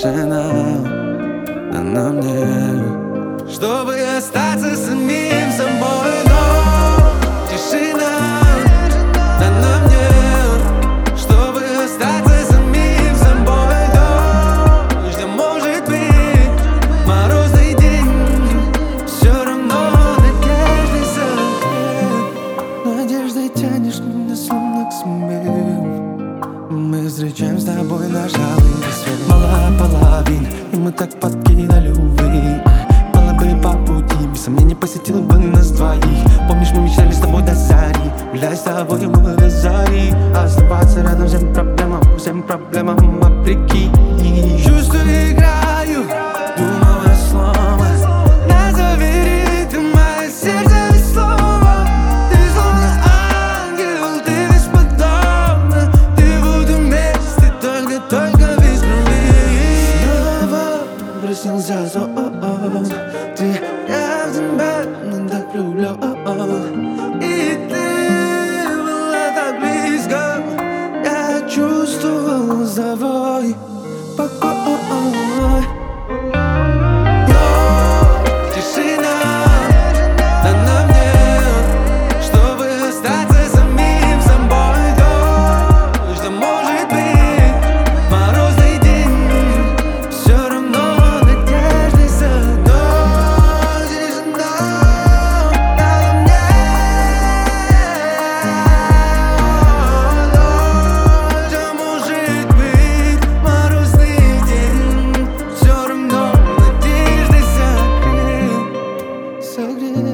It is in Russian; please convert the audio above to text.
тишина дана мне, чтобы остаться самим собой. Но тишина дана мне, чтобы остаться самим собой. Дождь, а может быть морозный день, все равно надежды закрыт. Надеждой тянешь меня словно к себе. Мы встречаем с тобой наш алый рассвет. Мала половин, и мы так подкидали, увы. Было бы по пути, без сомнений посетил бы нас двоих. Помнишь, мы мечтали с тобой до зари, гулять с тобой мы до зари. Оставаться рядом всем проблемам вопреки. Чувствую, играю, думаю слово. Назови ритм, мое сердце без слова. Ты словно ангел, ты бесподобна. Ты в этом месте, только без крови. Снова приснился сон. Ты, я в тебя, но так люблю. И ты была так близко. Я чувствовал за тобой покой. So good.